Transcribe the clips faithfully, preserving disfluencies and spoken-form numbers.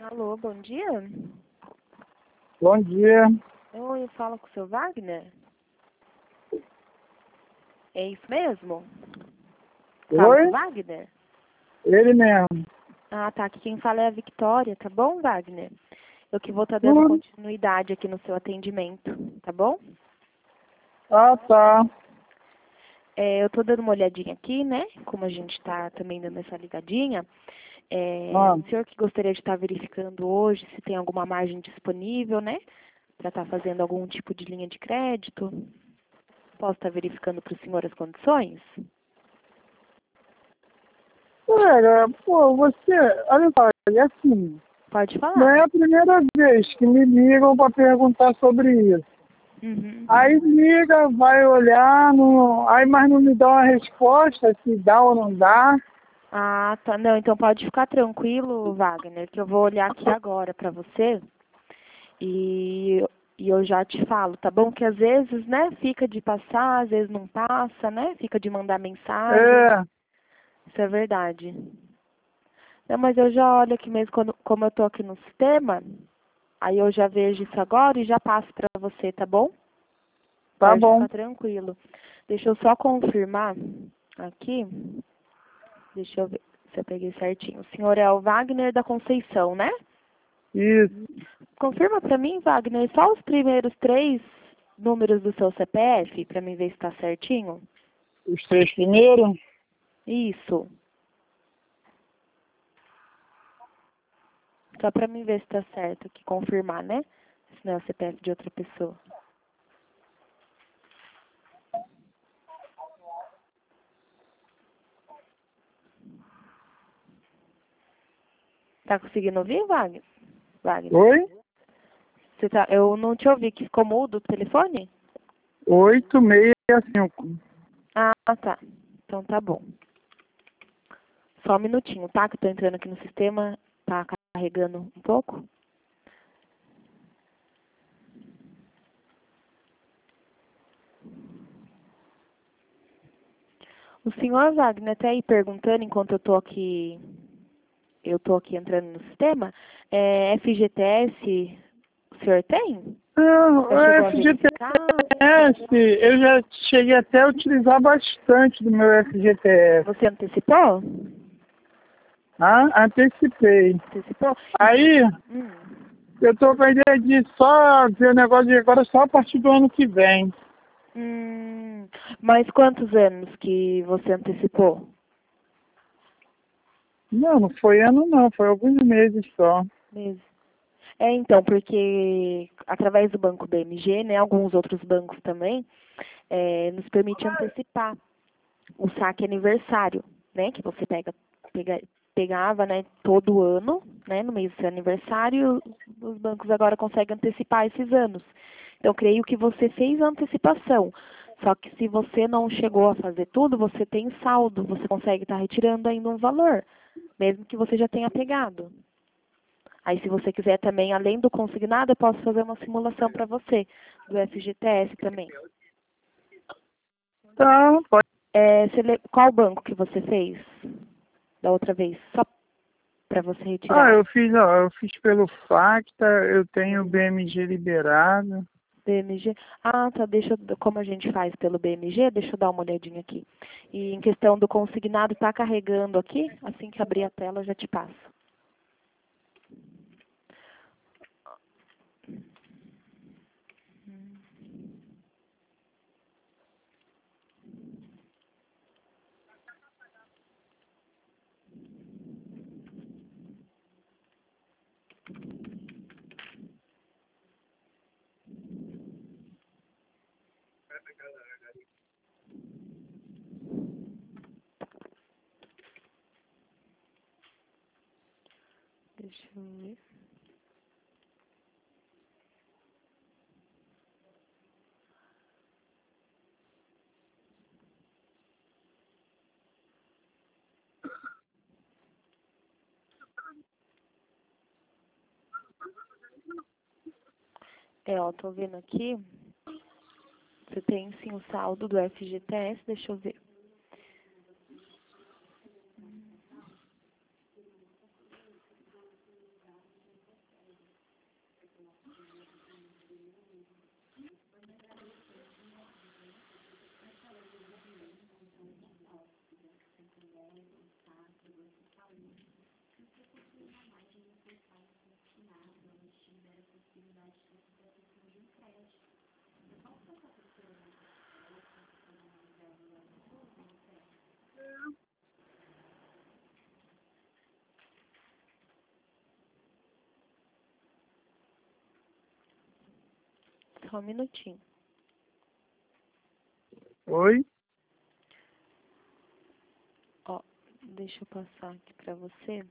Alô, bom dia. Bom dia. Oi, eu falo com o seu Wagner? É isso mesmo? Fala com Oi? o Wagner? Ele mesmo. Ah, tá. Aqui quem fala é a Victoria, tá bom, Wagner? Eu que vou estar dando Tudo. continuidade aqui no seu atendimento, tá bom? Ah, tá. É, eu tô dando uma olhadinha aqui, né? Como a gente tá também dando essa ligadinha. É, Ah, o senhor que gostaria de estar verificando hoje se tem alguma margem disponível, né? Para estar fazendo algum tipo de linha de crédito. Posso estar verificando para o senhor as condições? Colega, pô, você, olha só, é assim, Pode não falar. é a primeira vez que me ligam para perguntar sobre isso. Uhum. Aí liga, vai olhar, não, aí mas não me dá uma resposta se dá ou não dá. Ah, tá. Não, então pode ficar tranquilo, Wagner, que eu vou olhar aqui agora para você e, e eu já te falo, tá bom? Que às vezes, né, fica de passar, às vezes não passa, né? Fica de mandar mensagem. É, Isso é verdade. Não, mas eu já olho aqui mesmo, quando, como eu tô aqui no sistema, aí eu já vejo isso agora e já passo para você, tá bom? tá Pode bom. ficar tranquilo. Deixa eu só confirmar aqui. Deixa eu ver se eu peguei certinho. O senhor é o Wagner da Conceição, né? Isso. Confirma para mim, Wagner, só os primeiros três números do seu C P F, para mim ver se está certinho. Os três primeiros? Isso. Só para mim ver se está certo, que confirmar, né? Se não é o C P F de outra pessoa. Tá conseguindo ouvir, Wagner? Wagner? Oi? Você tá, eu não te ouvi, que ficou mudo o telefone? Oito, meia, cinco. Ah, tá. Então tá bom. Só um minutinho, tá? Que eu tô entrando aqui no sistema, tá carregando um pouco. O senhor Wagner até aí perguntando, enquanto eu tô aqui, eu tô aqui entrando no sistema, é, F G T S, o senhor tem? Não, Já o chegou a verificar? F G T S, eu já cheguei até a utilizar bastante do meu F G T S. Você antecipou? Ah, antecipei. Antecipou? Aí, Hum. eu tô com a ideia de só ver o negócio de agora só a partir do ano que vem. Hum. Mas quantos anos que você antecipou? Não, não foi ano não, foi alguns meses só. Mesmo. É, então, porque através do Banco B M G, né, alguns outros bancos também, é, nos permite antecipar o saque aniversário, né, que você pega, pega, pegava, né, todo ano, né, no mês do seu aniversário, os bancos agora conseguem antecipar esses anos. Então, creio que você fez a antecipação. Só que se você não chegou a fazer tudo, você tem saldo, você consegue estar retirando ainda um valor, mesmo que você já tenha pegado. Aí, se você quiser também, além do consignado, eu posso fazer uma simulação para você, do F G T S também. Tá, pode. É, você le- qual banco que você fez da outra vez? Só para você Ah, retirar. eu fiz, ó, eu fiz pelo Facta, eu tenho o B M G liberado. B M G. Ah, tá. Deixa eu, como a gente faz pelo B M G, deixa eu dar uma olhadinha aqui. E em questão do consignado, tá carregando aqui? Assim que abrir a tela, eu já te passo. Deixa eu ver. É, ó, tô vendo aqui. Você tem sim o saldo do F G T S, deixa eu ver. Só um minutinho. Oi? Ó, deixa eu passar aqui pra você.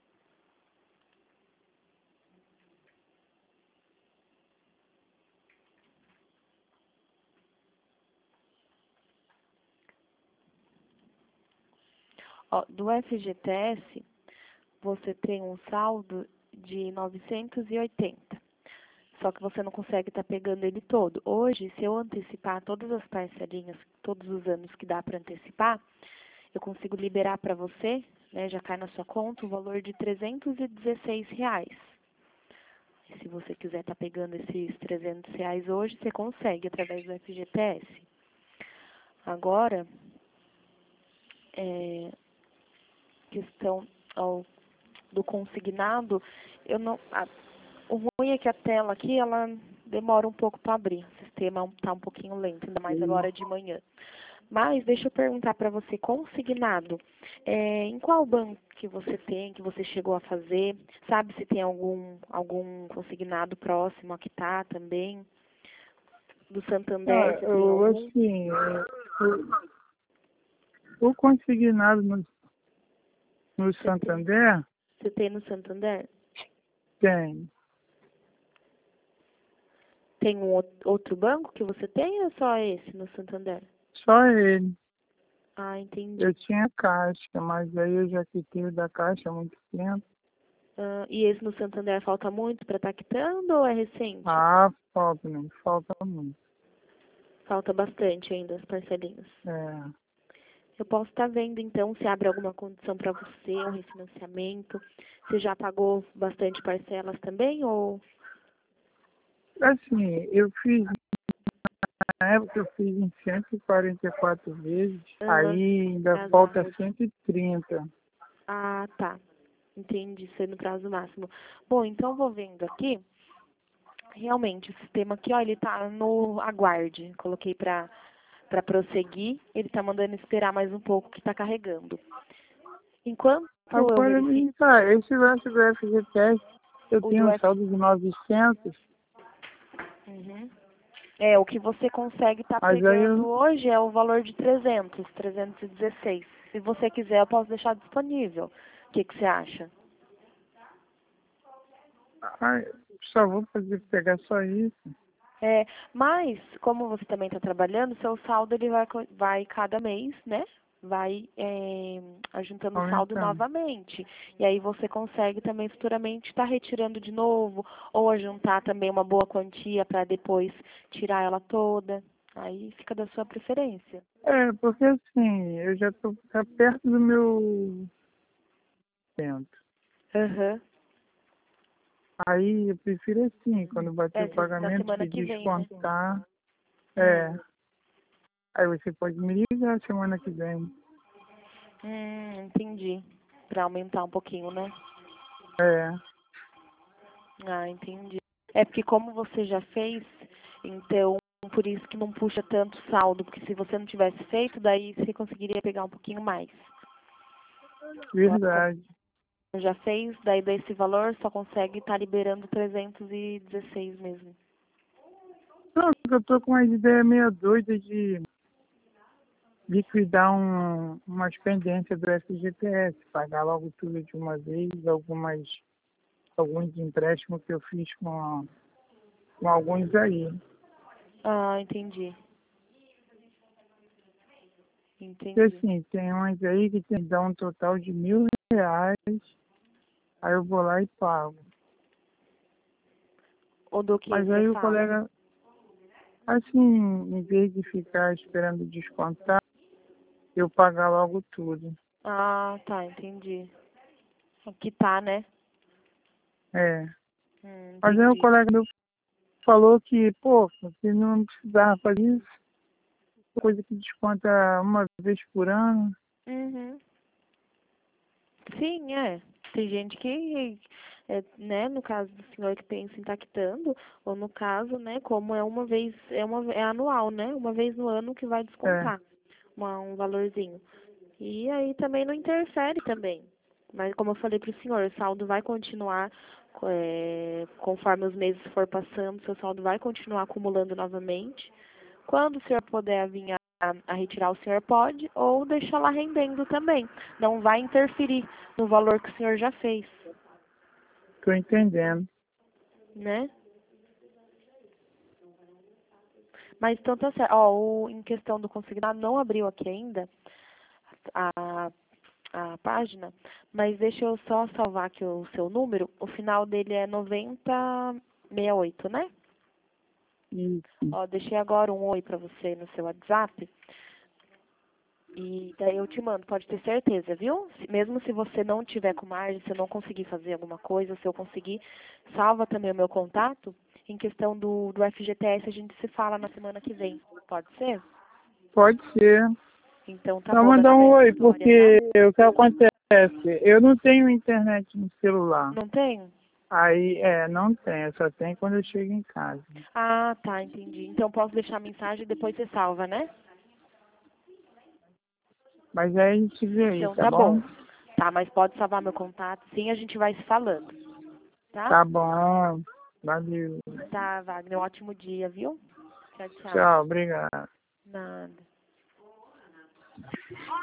Ó, do F G T S, você tem um saldo de novecentos e oitenta. Só que você não consegue estar pegando ele todo. Hoje, se eu antecipar todas as parcelinhas, todos os anos que dá para antecipar, eu consigo liberar para você, né, já cai na sua conta, o valor de trezentos e dezesseis reais. E se você quiser estar pegando esses trezentos reais hoje, você consegue através do F G T S. Agora, é, questão ao, do consignado, eu não... A, o ruim é que a tela aqui, ela demora um pouco para abrir. O sistema está um pouquinho lento, ainda mais agora de manhã. Mas, deixa eu perguntar para você, consignado, é, em qual banco que você tem, que você chegou a fazer? Sabe se tem algum, algum consignado próximo a quitar também? Do Santander, Ah, você tem eu, algum? assim, o, o consignado no, no Você tem, Santander você tem no Santander? tem. Tem um ou- outro banco que você tem ou só esse no Santander? Só ele. Ah, entendi. Eu tinha Caixa, mas aí eu já quitei o da Caixa há muito tempo. Ah, e esse no Santander falta muito para estar quitando ou é recente? Ah, falta, não, falta muito. Falta bastante ainda as parcelinhas. É. Eu posso estar vendo, então, se abre alguma condição para você, um refinanciamento. Você já pagou bastante parcelas também ou... Assim, eu fiz, na época eu fiz em cento e quarenta e quatro vezes, Ah, aí ainda prazo falta máximo. cento e trinta. Ah, tá. Entendi, ser no prazo máximo. Bom, então eu vou vendo aqui. Realmente, o sistema aqui, ó, ele tá no aguarde. Coloquei para para prosseguir. Ele tá mandando esperar mais um pouco que tá carregando. Enquanto eu Agora, verifico tá, esse lance do F G T S, eu o tenho do um F... saldo de novecentos, Uhum. É, o que você consegue estar mas aí pegando eu, hoje é o valor de trezentos, trezentos e dezesseis. Se você quiser, eu posso deixar disponível. O que que você acha? ai, só vou fazer pegar só isso. É, mas, como você também está trabalhando, seu saldo ele vai, co- vai cada mês, né? Vai é, ajuntando o saldo Aumentando. novamente. E aí você consegue também futuramente estar retirando de novo, ou ajuntar também uma boa quantia para depois tirar ela toda. Aí fica da sua preferência. É, porque assim, eu já tô tá perto do meu tempo. Aham. Aí eu prefiro assim, quando bater É, o se- na pagamento, semana de que vem, né? descontar. Hum. É. Aí você pode me ligar semana que vem. Hum, entendi. Para aumentar um pouquinho, né? É. Ah, entendi. É porque como você já fez, então por isso que não puxa tanto saldo, porque se você não tivesse feito, daí você conseguiria pegar um pouquinho mais. Agora, como Verdade. já fez, daí desse valor só consegue estar liberando trezentos e dezesseis mesmo. Não, eu tô com uma ideia meio doida de liquidar um, umas pendências do F G T S, pagar logo tudo de uma vez, algumas, alguns empréstimos que eu fiz com, com alguns aí. Ah, entendi. E Entendi. assim, tem umas aí que tem que dar um total de mil reais, aí eu vou lá e pago. Ou do que Mas você aí o fala? colega, assim, em vez de ficar esperando descontar, eu pagar logo tudo. Ah, tá, entendi. Aqui tá, né? É. Hum, Mas aí o entendi. colega meu falou que, pô, você não precisava fazer isso, coisa que desconta uma vez por ano. Uhum. Sim, é. Tem gente que, é, né, no caso do senhor que pensa em estar quitando, ou no caso, né, como é uma vez, é uma é anual, né? Uma vez no ano que vai É, descontar uma, um valorzinho. E aí também não interfere também. Mas como eu falei para o senhor, o saldo vai continuar, é, conforme os meses for passando, seu saldo vai continuar acumulando novamente. Quando o senhor puder vir a, a retirar, o senhor pode, ou deixar lá rendendo também. Não vai interferir no valor que o senhor já fez, tô entendendo. né? Mas então tá certo. Ó, o, em questão do consignado, não abriu aqui ainda a, a página, mas deixa eu só salvar aqui o seu número. O final dele é noventa e sessenta e oito, né? Isso. Ó, deixei agora um oi pra você no seu WhatsApp. E daí eu te mando, pode ter certeza, viu? Se- mesmo se você não tiver com margem, se eu não conseguir fazer alguma coisa, se eu conseguir, salva também o meu contato. Em questão do, do F G T S, a gente se fala na semana que vem. Pode ser? Pode ser. Então tá Só bom, meu mandar nome um é oi, Vitória, tá? porque o que acontece? Eu não tenho internet no celular. Não tem? Aí, é, não tem, só tem quando eu chego em casa. Ah, tá, entendi. Então posso deixar a mensagem e depois você salva, né? Mas aí a gente vê aí, Então tá tá bom? bom. Tá, mas pode salvar meu contato, sim, a gente vai se falando, tá? Tá bom. Valeu. Tá, Wagner, um ótimo dia, viu? Tchau, tchau. Tchau, obrigado. Nada.